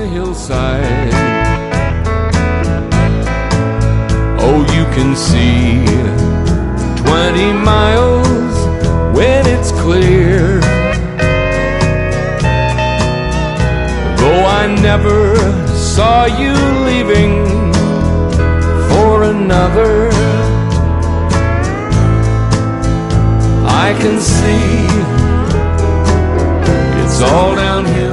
hillside. Oh, you can see 20 miles when it's clear. Though I never saw you leaving for another, I can see it's all downhill